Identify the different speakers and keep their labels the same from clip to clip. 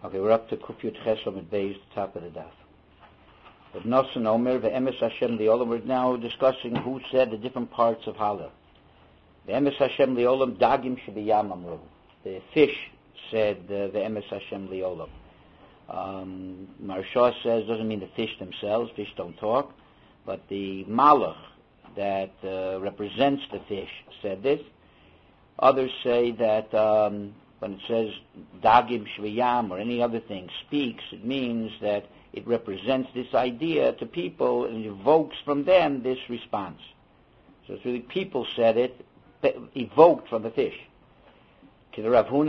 Speaker 1: Okay, we're up to Kufyut Chesom at Beis, the top of the daf. But Nosan Omer, Ve'emes Hashem Le'olam, we're now discussing who said the different parts of Hallel. Ve'emes Hashem Le'olam, Dagim Shebiyam Amru. The fish said Ve'emes Hashem Le'olam. Maharsha says, doesn't mean the fish themselves, fish don't talk, but the Malach that represents the fish said this. Others say that when it says Dagim Shviyam or any other thing speaks, it means that it represents this idea to people and evokes from them this response. So it's really people said it, evoked from the fish. The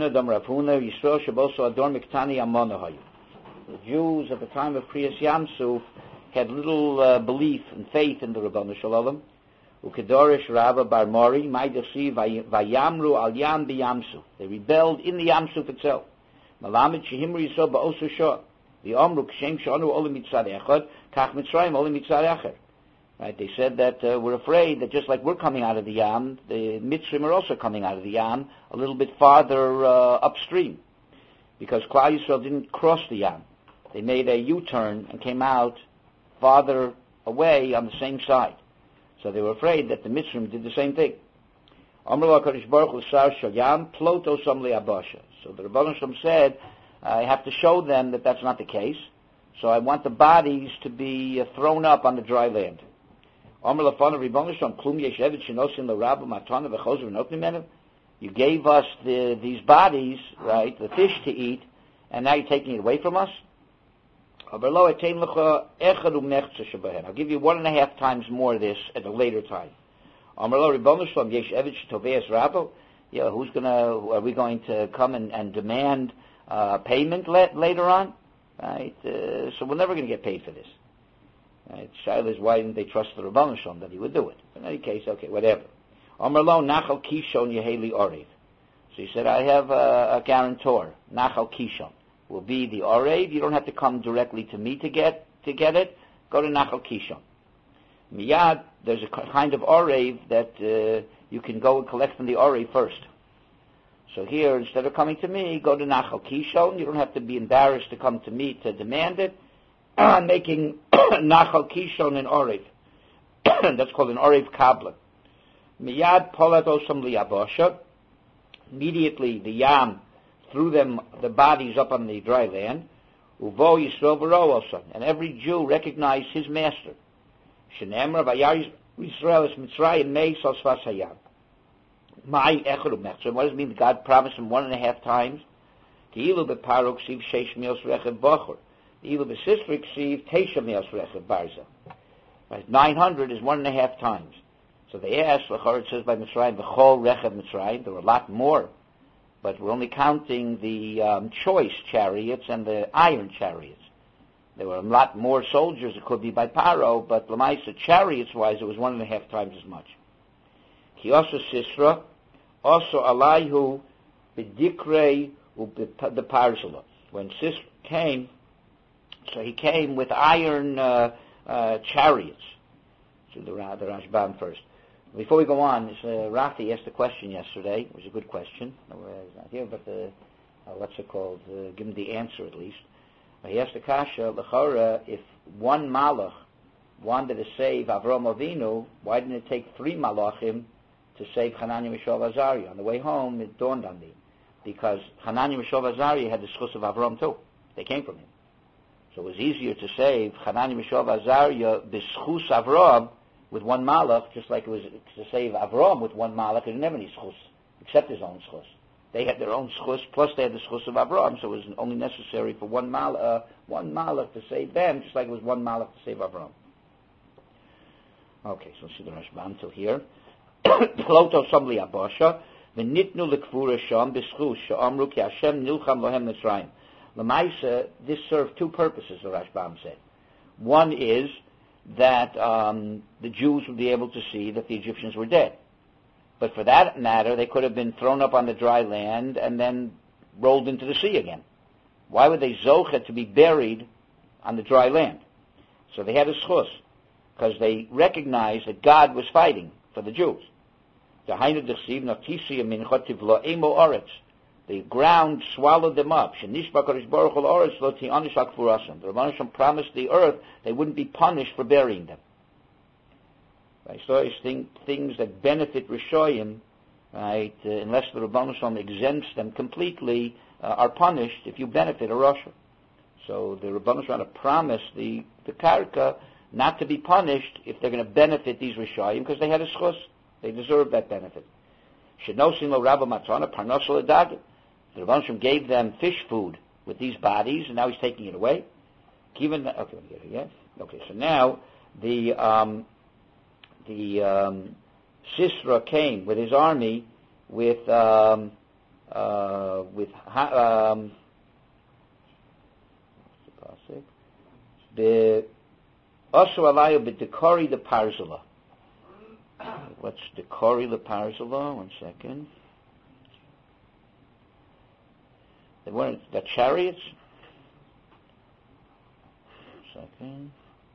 Speaker 1: Jews at the time of Kriyas Yamsuf had little belief and faith in the Rabbanu Shalom. Ukedorish Rabba Bar Mori, Maidasi Vayamru Al Yam Biyamsu. They rebelled in the Yamsuf itself. Malamed Shehimri Yisrael Ba'osu Shor. The Omru Kshem Shonu Olim Mitzad Echad, Kach Mitzrayim Olim Mitzad Echer. Right? They said that we're afraid that just like we're coming out of the Yam, the Mitzrim are also coming out of the Yam a little bit farther upstream, because Klal Yisrael didn't cross the Yam. They made a U-turn and came out farther away on the same side. So they were afraid that the Mitzrim did the same thing. So the Rebbeinu Shalom said, I have to show them that that's not the case. So I want the bodies to be thrown up on the dry land. You gave us these bodies, right, the fish to eat, and now you're taking it away from us? I'll give you 1.5 times more of this at a later time. Are we going to come and demand payment later on? Right? So we're never going to get paid for this. Right? Shaila is, why didn't they trust the Rebbeinu Shalom that he would do it? In any case, okay, whatever. Nachal Kishon Yeheli Orev. So he said, I have a guarantor, Nachal Kishon. Will be the Orev. You don't have to come directly to me to get it. Go to Nachal Kishon. Miyad, there's a kind of Orev that you can go and collect from the Orev first. So here, instead of coming to me, go to Nachal Kishon. You don't have to be embarrassed to come to me to demand it. I'm making Nachal Kishon an Orev. That's called an Orev Kabla. Miyad Polat Osam Liyabosha. Immediately the Yam threw the bodies up on the dry land. Uvo Yisrael V'ro also. And every Jew recognized his master. Shenemra V'yar Yisrael es Mitzrayim Mei Sos Vas Hayam. My Echad Umechzer. What does it mean that God promised him 1.5 times? Ki'ilu B'Paro Ksiv Sheish Mios Rechev Bocher. Ki'ilu B'Sisra Ksiv Teisha Mios Rechev Barza. 900 is 1.5 times. So they asked, it says by Mitzrayim, V'chol Rechev Mitzrayim. There were a lot more. But we're only counting the choice chariots and the iron chariots. There were a lot more soldiers, it could be by Paro, but Lamaisa, chariots-wise, it was 1.5 times as much. Ki also Sisra, also Alaihu, B'dikrei, the Parzala. When Sisra came, so he came with iron chariots. So the Rashbam first. Before we go on, Rafi asked a question yesterday. It was a good question. He's not here, but what's it called? Give him the answer at least. He asked the Kasha, L'chora, if one Malach wanted to save Avram Avinu, why didn't it take 3 Malachim to save Hananiah, Mishael, Azariah? On the way home, it dawned on me. Because Hananiah, Mishael, Azariah had the schus of Avram too. They came from him. So it was easier to save Hananiah, Mishael, Azariah, b'schus Avram, with 1 malach, just like it was to save Avram with 1 malach. He didn't have any schus, except his own schus. They had their own schus, plus they had the schus of Avram, so it was only necessary for 1 malach to save them, just like it was 1 malach to save Avram. Okay, so see the Rashbam till here. Ploto Samli Abosha, V'nitnu L'kvura Sham B'schus, Sha'amru Ki Hashem Nilcham Lohem Mitzrayim. L'maisa, this served 2 purposes, the Rashbam said. One is that the Jews would be able to see that the Egyptians were dead. But for that matter, they could have been thrown up on the dry land and then rolled into the sea again. Why would they zocha to be buried on the dry land? So they had a schus, because they recognized that God was fighting for the Jews. The ground swallowed them up. The Rebbeinu Shalom promised the earth they wouldn't be punished for burying them. Right? So things that benefit Rishoyim, right, unless the Rebbeinu Shalom exempts them completely, are punished if you benefit a Rasha. So the Rebbeinu Shalom promised the Karka not to be punished if they're going to benefit these Rishoyim because they had a schus. They deserve that benefit. Shenosin lo Rabba Matzana Parnosal Adagim. The Rebbeinu Shalom gave them fish food with these bodies, and now he's taking it away. Okay, so now the Sisra came with his army with the Osu Alayu b'Dekori the Parzala. What's Dekori the Parzala? 1 second. They weren't the chariots. 1 second.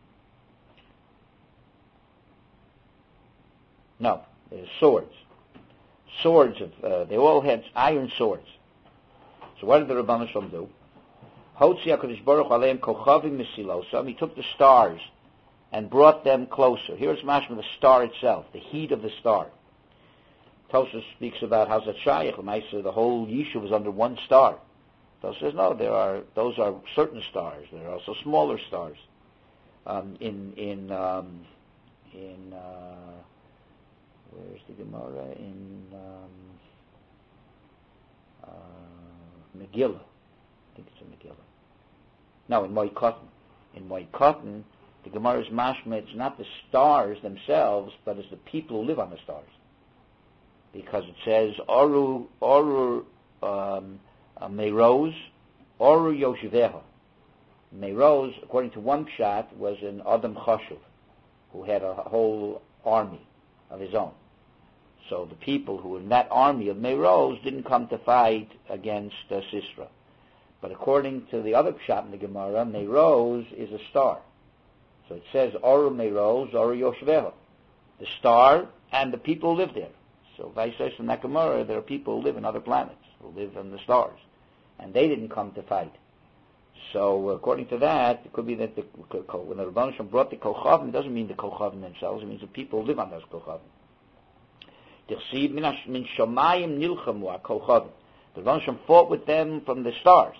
Speaker 1: No, they're swords. Swords of they all had iron swords. So what did the Rebbeinu Shalom do? Hotzi HaKadosh Baruch Hu Aleim Kochavim Mesilosam. He took the stars and brought them closer. Here's mashma the star itself, the heat of the star. Tosfos speaks about how's that shayach. The whole Yishuv is under one star. Tosfos says no, those are certain stars. There are also smaller stars. Where's the Gemara in Megillah? I think it's in Megillah. No, in Moed Katan, the Gemara's mashma, it's not the stars themselves, but it's the people who live on the stars. Because it says, Oru Meiroz, Oru Yoshiveha. Meiroz, according to one pshat, was an Adam Chashuv, who had a whole army of his own. So the people who were in that army of Meiroz didn't come to fight against Sisra. But according to the other pshat in the Gemara, Meiroz is a star. So it says, Oru Meiroz, Oru Yoshveha. The star and the people who live there. So vice versa in that Gemara, there are people who live in other planets, who live in the stars. And they didn't come to fight. So according to that, it could be that when the Rebbeinu Shalom brought the Kochavim, it doesn't mean the Kochavim themselves, it means the people who live on those Kochavim. The Rebbeinu Shalom fought with them from the stars.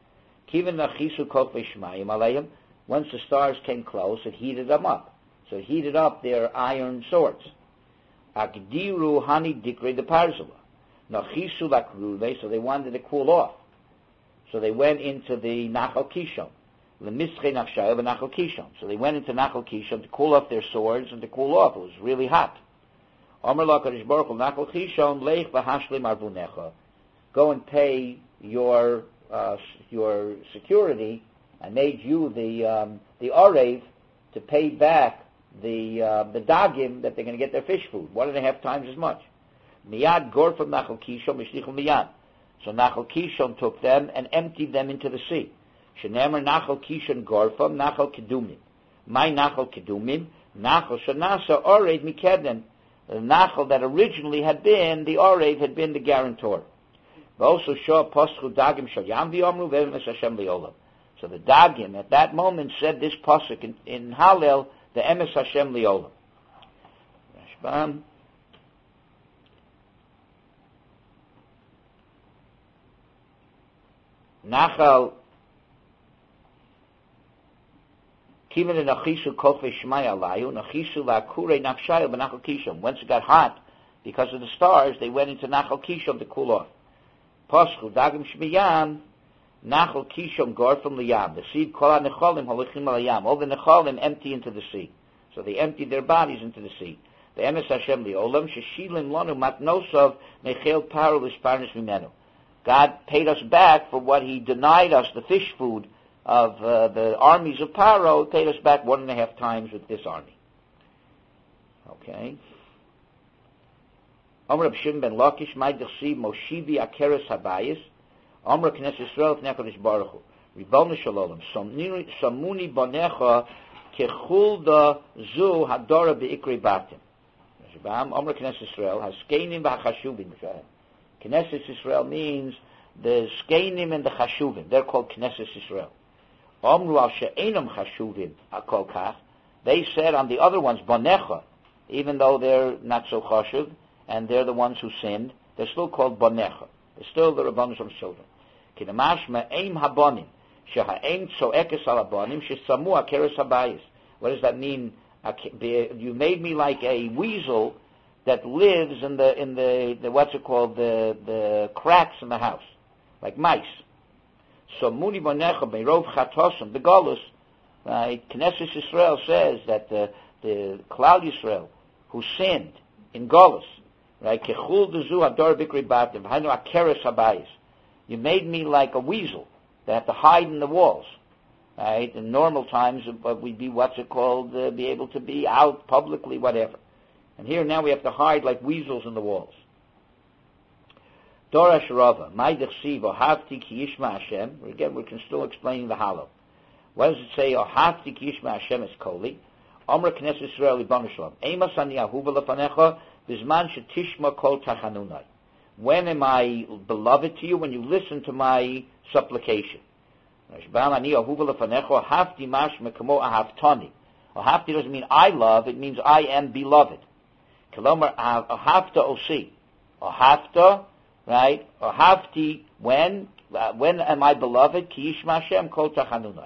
Speaker 1: Once the stars came close, it heated them up. So it heated up their iron swords. Agdiru hani dikre de parzala. Nachisu lakrule, so they wanted to cool off. So they went into the Nachal Kishon. Lemische Nachshayel Nachal Kishon. So they went into Nachal Kishon to cool off their swords and to cool off. It was really hot. Omer LaKadosh Baruch Hu Nachal Kishon leich v'hashlim arvunecha. Go and pay your security. I made you the Orev to pay back the dagim that they're going to get their fish food 1.5 times as much. Miyad gor from Nachal Kishon mishlichum miyad. So Nachal Kishon took them and emptied them into the sea. Shenemer Nachal Kishon gorfam Nachal Kedumim. My Nachal Kedumim Nachal Shanasa Orev Mikedem. The Nachal that originally had been the Orev had been the guarantor. Also Shah Paschu Dagim Shalyam V'Yomru V'Emes Hashem Li'olam. So the Dagim at that moment said this pasuk in Hallel, the Emes Hashem Li'olam. Rashbam. Nachal Kiven and Nachishu Kofe Shmai Alayu Nachishu Lakure Nafshayu B'Nachal Kishon. Once it got hot because of the stars, they went into Nachal Kishon to cool off. Paschu Dagim Shmiyam Nachal Kishon Gor from Liyam. The seed Kol HaNecholim Holichim Alayam. All the Necholim empty into the sea. So they emptied their bodies into the sea. The Emes Hashem Li'olam Sheshilim Lanu Matnosov Mechel Paru L'Sparnis Mimenu. God paid us back for what He denied us, the fish food of the armies of Paro, paid us back 1.5 times with this army. Okay. Omer Reb Shimon ben Lakish, Mai Dechsi Moshivi Akeres Habayis, Omer Knesset Yisrael Fnei Baruch Hu, Ribbono Shel Olam, Samuni Bonecha Kechulda Zu Hadora Be'ikri Batim. Omer Knesset Yisrael Haskenim V'Hachashuvim. Knesset Yisrael means the Skeinim and the Chashuvim. They're called Knesset Yisrael. Omru al she'enam Chashuvim akol kach. They said on the other ones, Bonecha, even though they're not so chashuv, and they're the ones who sinned, they're still called Bonecha. They're still the Rabbanim Shalom's children. Kinamashma eim habonim, she'ha'eim tzo'ekes al habonim, she'samu akeres habayis. What does that mean? You made me like a weasel that lives in the what's it called, the cracks in the house, like mice. So Muni Bonecha Meirov Chatosim, the Golus, right? Knesset Yisrael says that the Klal Yisrael who sinned in Golus, right? Kechul dezu ador bikri batim, v'hainu akeres habayis. You made me like a weasel that have to hide in the walls. Right? In normal times, we'd be be able to be out publicly, whatever. And here now we have to hide like weasels in the walls. Dorash Rava, Ma'idich Siv, Ohavti ki Yishma Hashem. Again, we can still explain the hollow. What does it say? Ohavti ki Yishma Hashem is Koli. Omra Knesset Yisrael Ibanu Shalom. Eimas ani ahuva lefanecha, bizman shetishma kol tachanunai. When am I beloved to you? When you listen to my supplication. Ohavti doesn't mean I love, it means I am beloved. Kelomar ohavta osi. Ohavta, right? Ohavti, when am I beloved? Ki yishma Hashem kol tachanunai.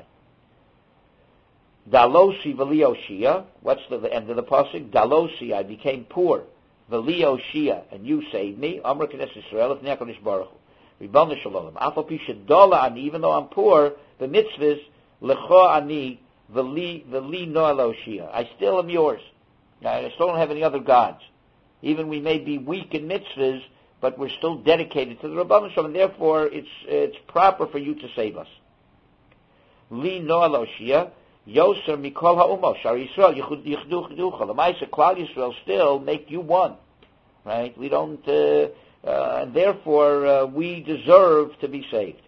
Speaker 1: Dalosi v'lioshia. What's the end of the pasuk? Dalosi, I became poor. V'lioshia, and you saved me. Amar Knesset Yisrael, Lefnei HaKadosh Baruch Hu. Ribbon Shalom. Afal pi shedola ani, even though I'm poor, the mitzvahs lecho ani v'li no eloshia. I still am yours. I still don't have any other gods. Even we may be weak in mitzvahs, but we're still dedicated to the Ribbon Shalom, and therefore it's proper for you to save us. Li no eloshia. Yoser mikol ha'umos, Shar Yisrael, yichdu chducha. The Ma'aseh Klal Yisrael still make you one. Right? We don't, and therefore we deserve to be saved.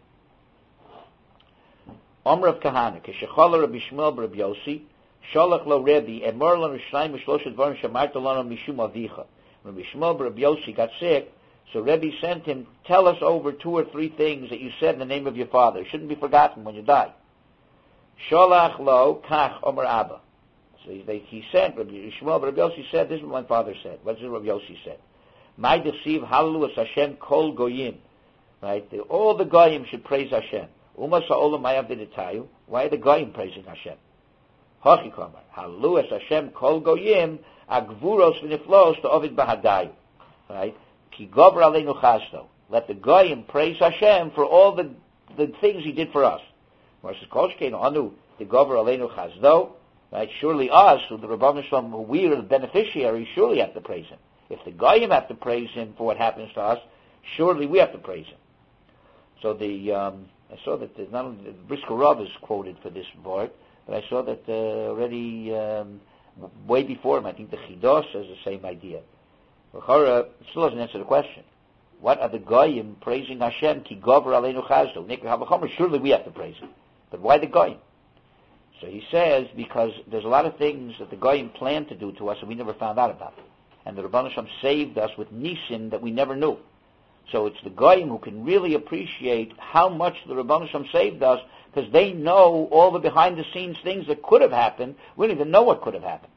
Speaker 1: Omer of Kahana, Keshechala Rabbi Shmuel Rabbi Yossi, Sholach lo Rebbe, Emor lan Rishnayim v'shloshet dvarim shemarta lanu mishum avicha. Rabbi Shmuel Rabbi Yossi got sick, so Rebbe sent him, tell us over 2 or 3 things that you said in the name of your father. It shouldn't be forgotten when you die. Sholach lo kach Omer Abba. So he said, Rabbi Shmuel Rabbi Yossi said, this is what my father said. What does Rabbi Yossi said? My deceive hallelu es Hashem kol goyim. Right? All the goyim should praise Hashem. Uma sa'olam mayav v'nitayu. Why are the goyim praising Hashem? Hochi kamar. Hallelu es Hashem kol goyim agvuros v'niflos to ovid bahadayu. Right? Ki gover aleinu chazdo. Let the goyim praise Hashem for all the things He did for us. Versus kolshkein anu the gover aleinu chazdo. Right? Surely us, who the Rabbanim Shalom, who we are the beneficiaries, surely have to praise Him. If the goyim have to praise Him for what happens to us, surely we have to praise Him. So I saw that not only the Brisker Rav is quoted for this word, but I saw that already way before him, I think the Chidos says the same idea. It still doesn't answer the question. What are the goyim praising Hashem? Ki gover aleinu chazdo. Surely we have to praise Him. But why the goyim? So he says, because there's a lot of things that the goyim planned to do to us and we never found out about. And the Rebbeinu Shalom saved us with nisim that we never knew. So it's the goyim who can really appreciate how much the Rebbeinu Shalom saved us, because they know all the behind-the-scenes things that could have happened. We don't even know what could have happened.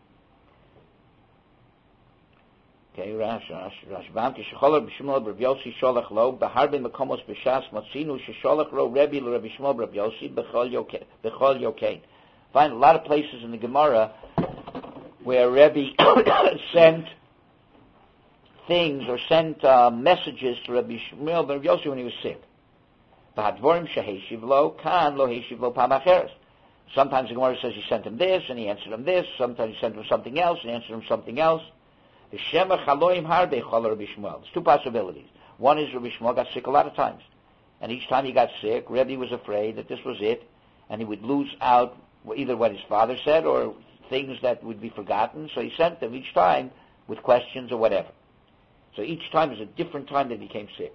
Speaker 1: Okay, Rashbam, Kishacholach B'Shmuel B'Reb Yossi Sholach Lo, B'Harbe Mekomos B'Shas Motzinu Shesholach Ro Rebbe L'Rebbe Shmuel B'Reb Yossi B'Chol Yokein. Find a lot of places in the Gemara where Rebbe sent things or sent messages to Rabbi Shmuel ben Yossi when he was sick. Sometimes the Gemara says he sent him this and he answered him this. Sometimes he sent him something else and he answered him something else. There's 2 possibilities. One is Rabbi Shmuel got sick a lot of times, and each time he got sick, Rebbe was afraid that this was it, and he would lose out either what his father said or things that would be forgotten, so he sent them each time with questions or whatever. So each time is a different time that he became sick.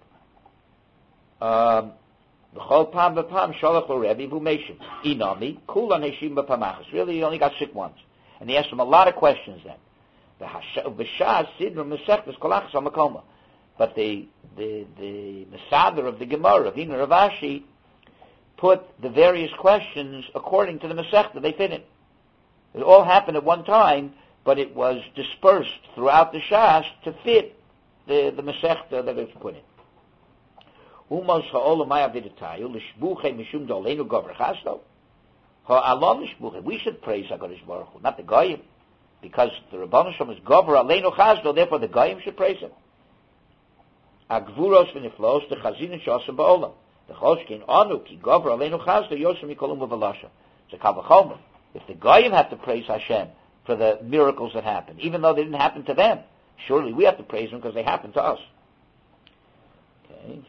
Speaker 1: Really, he only got sick once. And he asked him a lot of questions then. But the Mesader of the Gemara, Vina Rav Ashi, put the various questions according to the Masechta they fit in. It all happened at one time, but it was dispersed throughout the Shas to fit the Masechta that it's put in. Umos ha'olam ha'avidatayu l'shbuche mishum dolenu gover chasdo ha'alon l'shbuche. We should praise HaKadosh Baruch Hu, not the Goyim, because the Rebbeinu Shalom is gover aleinu chasdo. Therefore, the Goyim should praise him. Agvuros v'niflos the chazinin shosem ba'olam the choshkin anu ki gover aleinu chasdo yosem mikolum v'valasha. It's a kavachomer. If the Goyim have to praise Hashem for the miracles that happened, even though they didn't happen to them, surely we have to praise them because they happened to us. Okay.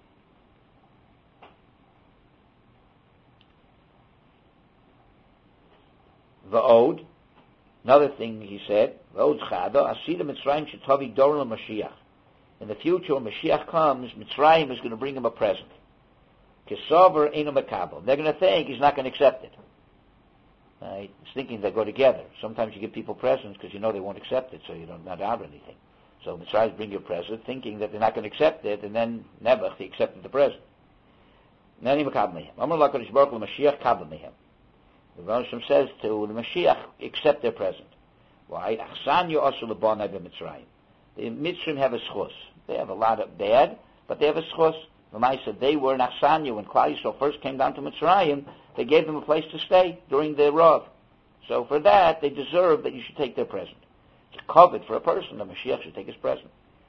Speaker 1: V'od, another thing he said, V'od chada, asida Mitzrayim shetavi doron Mashiach. In the future, when Mashiach comes, Mitzrayim is going to bring him a present. Kesover eino mekabel. They're going to think he's not going to accept it. Right? It's thinking they go together. Sometimes you give people presents because you know they won't accept it, so you don't not out anything. So Mitzrayim bring you a present, thinking that they're not going to accept it, and then Nebuch, he accepted the present. Nani mekabel mehem. Amar l'HaKadosh Baruch Hu Mashiach kabel mehem. The Rebbeinu says to the Mashiach, accept their present. Why? Achsanyu asu l'bonai b'Mitzrayim. The Mitzrayim have a schus. They have a lot of bad, but they have a schus. Ramai said they were in Achsanyu when Klal Yisrael first came down to Mitzrayim. They gave them a place to stay during their Rav. So for that, they deserve that you should take their present. It's a covet for a person. The Mashiach should take his present.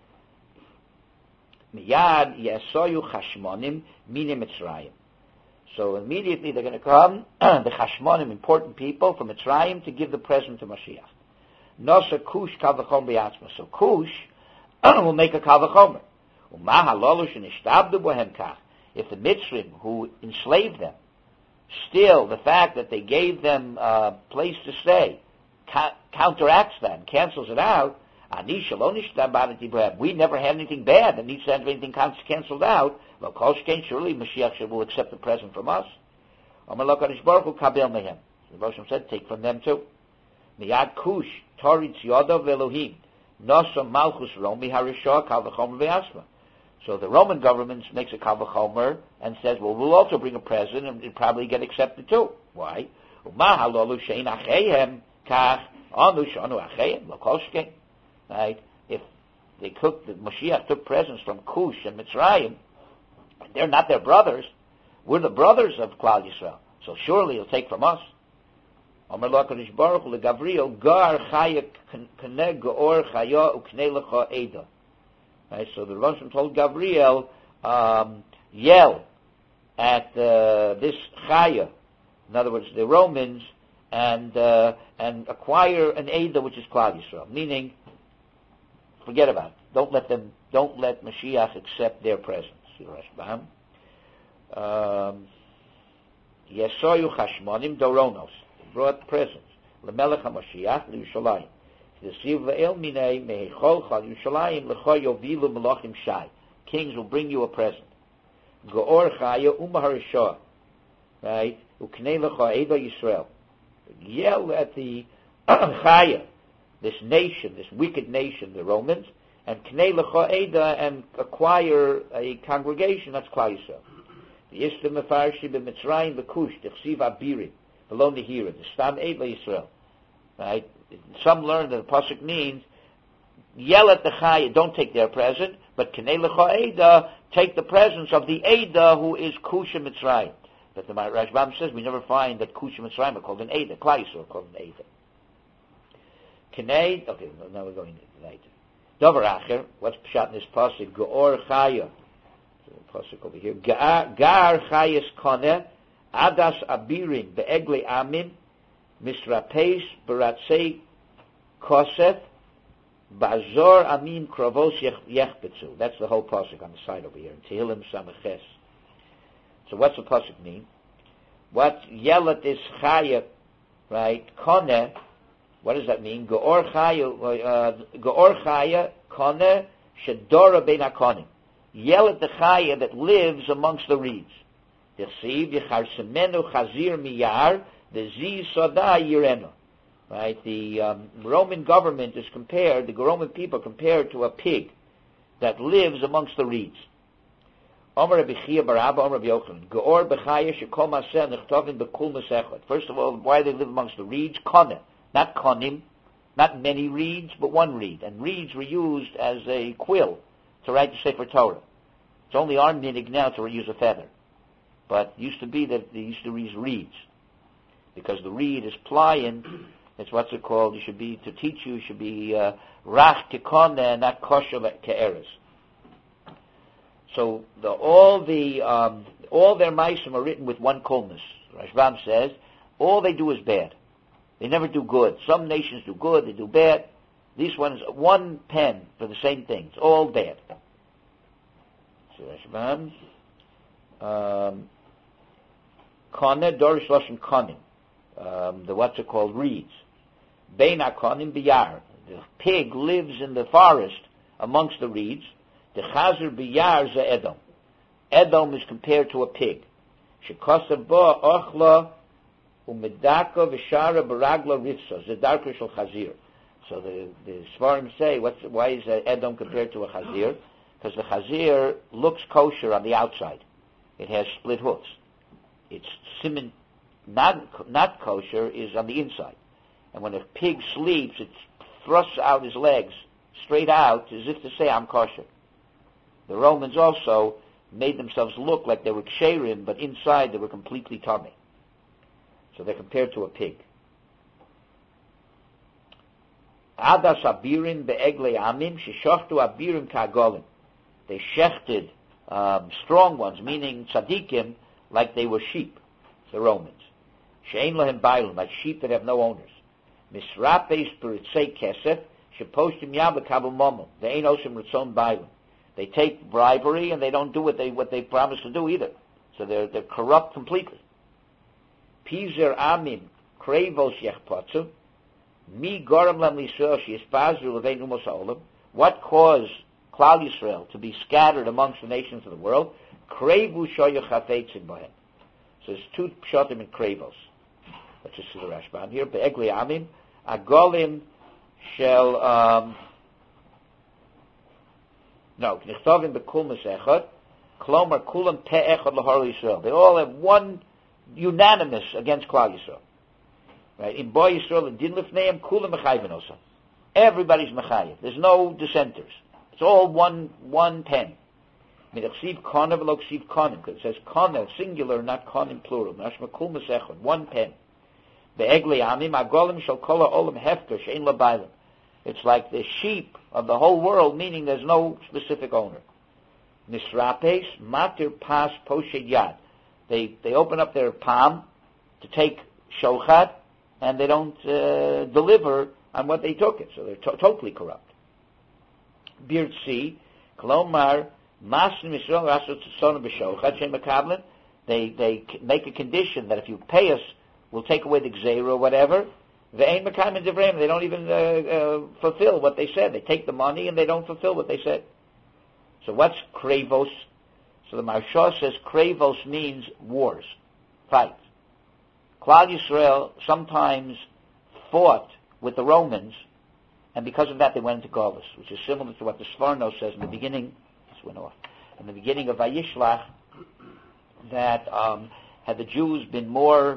Speaker 1: Miyad yasoyu chashmonim mine Mitzrayim. So immediately they're going to come, the Chashmonim, important people from Mitzrayim, to give the present to Mashiach. Nosa Kush Kavachom B'yatzma. So Kush will make a Kavachomer. If the Mitzrayim who enslaved them, still the fact that they gave them a place to stay, counteracts that and cancels it out, we never had anything bad that needs to have anything canceled out. Surely Mashiach will accept the present from us. The Rosh said, take from them too. Miyad Kush, Toritz Yodav Elohim, Nosa Malchus Romi Harishah Kavachomer Ve'asma. So the Roman government makes a Kavachomer and says, well, we'll also bring a present and it'll probably get accepted too. Why? Right? If the Mashiach took presents from Kush and Mitzrayim, they're not their brothers. We're the brothers of Klal Yisrael. So surely he'll take from us. Amar l'HaKadosh Baruch Hu leGavriel gar chaya k'neh geor chaya uknei lecha eda. Right, so the Rosh told Gabriel, yell at this chaya, in other words, the Romans, and acquire an eda which is Klal Yisrael, meaning forget about it. Don't let Mashiach accept their presence. Rashbam. Yesoyu chashmonim doronos. Brought presents. Lemelech HaMashiach l'Yushalayim. Kings will bring you a present. Geor chaya umaharishah. Right? Uknei lecha eda Yisrael. Yell at the chaya, this nation, this wicked nation, the Romans, and knei lecha eda, and acquire a congregation that's Klal Yisrael. The Yistem mefarshi b'Mitzrayim v'Kush t'chsiv abirim below nehira the stam ed Yisrael. Right? Some learn that the pasuk means yell at the chaya, don't take their present, but knei lecha eda, take the presence of the eda who is Kush and Mitzrayim. But the Rashbam says we never find that Kush and Mitzrayim are called an eda. Klal Yisrael are called an eda. Knei. Okay, now we're going later. Dover Acher, what's pshat in this pasuk? Geor chaya. Pasuk over here. Gar chayes koneh adas abirim beegle amim misrapes beratzei kosef bazor amim kravos yechbetzu. That's the whole pasuk on the side over here. Tehillim Samaches. So what's the pasuk mean? What yell at this chaya, right? Koneh. What does that mean? Geor chaya koneh shedora bein hakonim. Yell at the chaya that lives amongst the reeds. T'chsiv yecharsemenu chazir miyar v'zi soda yirenu. Right? The Roman government is compared, the Roman people compared to a pig. that lives amongst the reeds. Omer Rabbi Chia bar Abba, Omer Rabbi Yochanan, Geor b'chaya shekol maseh nechtovin b'kul mesechot. First of all, why they live amongst the reeds? Koneh, not konim, not many reeds, but one reed. And reeds were used as a quill to write the Sefer Torah. It's only our minig now to use a feather. But it used to be that they used to use reeds. Because the reed is pliant, it's what's it called, you should be, to teach you should be rach kekoneh, not kosher ke'eres. So all their ma'asim are written with one kolmus. Rashbam says, all they do is bad. They never do good. Some nations do good, they do bad. These ones, one pen for the same thing. It's all bad. So Rashbam, koneh, dorish loshen konim. The what's it called, reeds. Bein hakonim biyar. The pig lives in the forest amongst the reeds. The chazer biyar ze Edom. Edom is compared to a pig. Shekosav bo ochla umedaka v'shara baragla ritza zedarka shel chazir. So the Svarim say, why is Edom compared to a chazir? Because the chazir looks kosher on the outside. It has split hoofs. Its siman not kosher is on the inside. And when a pig sleeps, it thrusts out his legs straight out as if to say, I'm kosher. The Romans also made themselves look like they were ksherim, but inside they were completely tummy. So they're compared to a pig. Adas abirim be'egle amim sheshachtu abirim ka'agolim. They shechted strong ones, meaning tzaddikim, like they were sheep, the Romans. She'ein lahem bailim, like sheep that have no owners. Misrapes b'ritzei kesef sheposhtim yam b'kabel momel. They ain't osim ritzon bailim. They take bribery and they don't do what they promise to do either. So they're corrupt completely. Pizer amim krevos yechpotzu mi goram lam l'Yisrael sheyispazru levein umos ha'olam. What caused Klal Yisrael to be scattered amongst the nations of the world? Krevu shoyu chafetzin bohem. So there's two pshatim in krevos. Let's just see the Rashbam here. Be'egli amim agolim shel Knechtovim bekul mesechot, klomar kulam pe'echad lahar Yisrael. They all have one unanimous against Klal Yisrael. Right? In Bo Yisrael and Din Lifneim, kulam mechayven osa. Everybody's mechayev. There's no dissenters. It's all one pen. Midachsiv kona v'loksiv konim. Because it says kona, singular, not konim, plural. Nashma kul mesechot, one pen. Be'egli amim agolim shal kol ha'olam hefker she'en labaylim. It's like the sheep of the whole world, meaning there's no specific owner. Misrapes, matir pas poshed yad. They open up their palm to take shochat, and they don't deliver on what they took it. So they're totally corrupt. Birtzi, klomar, masnim Yisrael rasot tzona b'shochat shem makablen. They make a condition that if you pay us, we'll take away the gzeira or whatever. They don't even fulfill what they said. They take the money and they don't fulfill what they said. So what's krevos? So the Maharsha says krevos means wars, fights. Klal Yisrael sometimes fought with the Romans, and because of that they went into Golus, which is similar to what the Sforno says in the beginning. This went off. In the beginning of Vayishlach, that had the Jews been more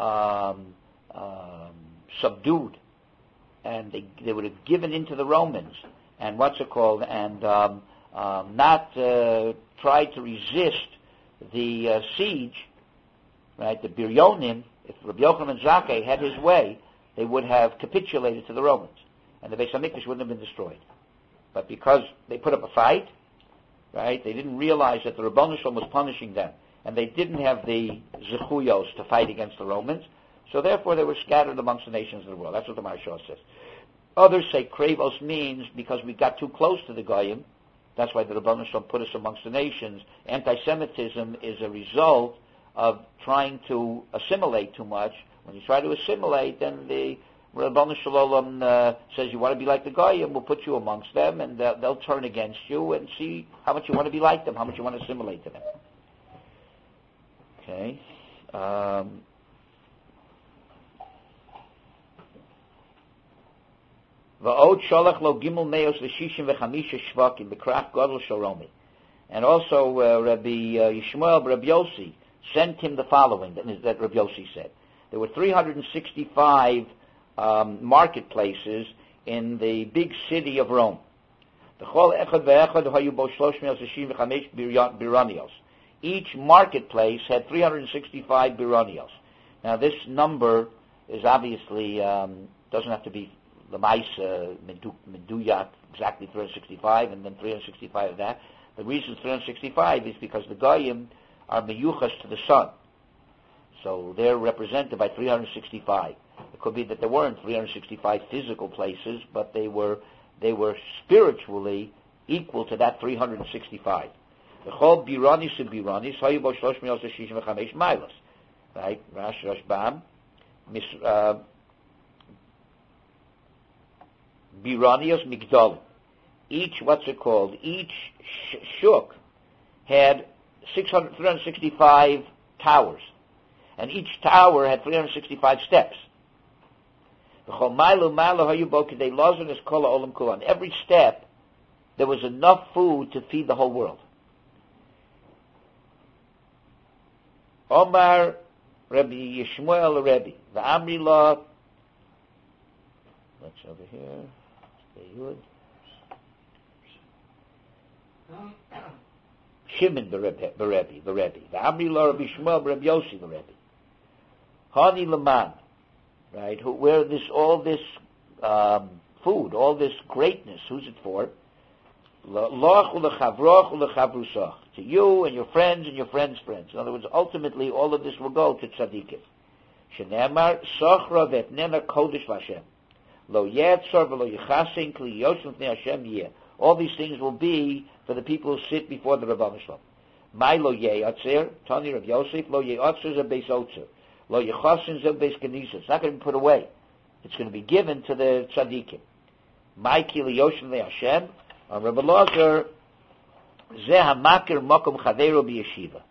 Speaker 1: subdued, and they would have given into the Romans, and and not tried to resist the siege, right? The Biryonim, if Rabbi Yochanan Zakkai had his way, they would have capitulated to the Romans, and the Beis Hamikdash wouldn't have been destroyed. But because they put up a fight, right? They didn't realize that the Rebbeinu Shalom was punishing them, and they didn't have the zechuyos to fight against the Romans. So therefore they were scattered amongst the nations of the world. That's what the Maharsha says. Others say krevos means because we got too close to the Goyim. That's why the Rebbeinu Shalom put us amongst the nations. Anti-Semitism is a result of trying to assimilate too much. When you try to assimilate, then the Rebbeinu Shalom says you want to be like the Goyim, we'll put you amongst them, and they'll turn against you and see how much you want to be like them, how much you want to assimilate to them. Okay. Va'od sholach lo gimel meos v'shishim v'chamisha shvakim b'krach gadol shoromi. And also Rabbi Yishmael Rabbi Yossi sent him the following that Rabbi Yossi said. There were 365 marketplaces in the big city of Rome. Each marketplace had 365 bironios. Now this number is obviously doesn't have to be the mice meduyak exactly 365 and then 365 of that. The reason 365 is because the goyim are meyuchas to the sun, so they're represented by 365. It could be that there weren't 365 physical places, but they were spiritually equal to that 365. The whole biranis and biranis hayu bo 365 milos, right? Rash Rashbam, biranios migdal. Each shuk had 365 towers, and each tower had 365 steps. On every step, there was enough food to feed the whole world. Omar Rabbi Yishmael Rebbe, the Amri law. Let's over here. Stay good. Shimon the Rebbe. The Amri law Rabbi Yishmael Rabbi Yossi the Rebbe. Hani Laman. Right? Where all this food, all this greatness, who's it for? To you and your friends and your friends' friends. In other words, ultimately, all of this will go to tzaddikim. Shenemar sochra vetnena kodesh Hashem. Lo yetzor v'lo yichasin kli yoshim fnei Hashem yeh. All these things will be for the people who sit before the Rebbeinu Shalom. Mai lo ye'atzer, Tani Rav Yosef, lo ye'atzer ze beis otzer. Lo yechasin ze beis kenisa. It's not going to be put away. It's going to be given to the tzaddikim. Mai ki li yoshim fnei Hashem. On Rebbe Lozer, ze hamakir mokom chaveru b'yeshiva.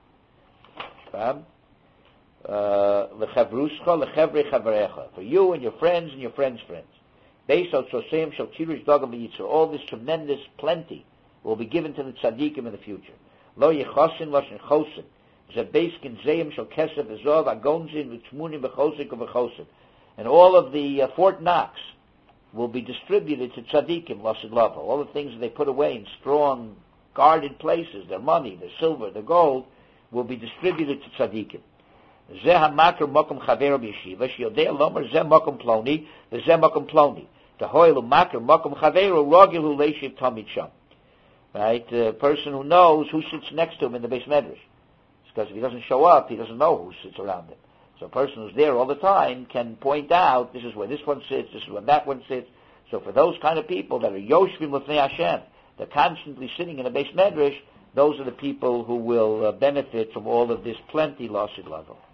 Speaker 1: L'chavruscha l'chevre chavrecha. For you and your friends and your friends' friends. Based on Soseim shal tirish dagam b'yitzur. All this tremendous plenty will be given to the tzaddikim in the future. Lo yechosin loshin chosin. Ze beiskin zeim shal kesef ezov agonzin v'tzmunim b'chosik v'chosin. And all of the Fort Knox will be distributed to tzaddikim, lasid lava. All the things that they put away in strong, guarded places, their money, their silver, their gold, will be distributed to tzaddikim. Zeh hamakar mokum chaveru b'yeshiva, shiyodei lomer zeh mokum ploni, v'zeh mokum ploni. Tehoilu makar mokum chaveru, rogilu leishiv tamid sham. Right? The person who knows who sits next to him in the Beis Medrash. Because if he doesn't show up, he doesn't know who sits around him. So a person who's there all the time can point out, this is where this one sits, this is where that one sits. So for those kind of people that are yoshvim l'fnei Hashem, they're constantly sitting in a Beis Medrash, those are the people who will benefit from all of this plenty, lasid level.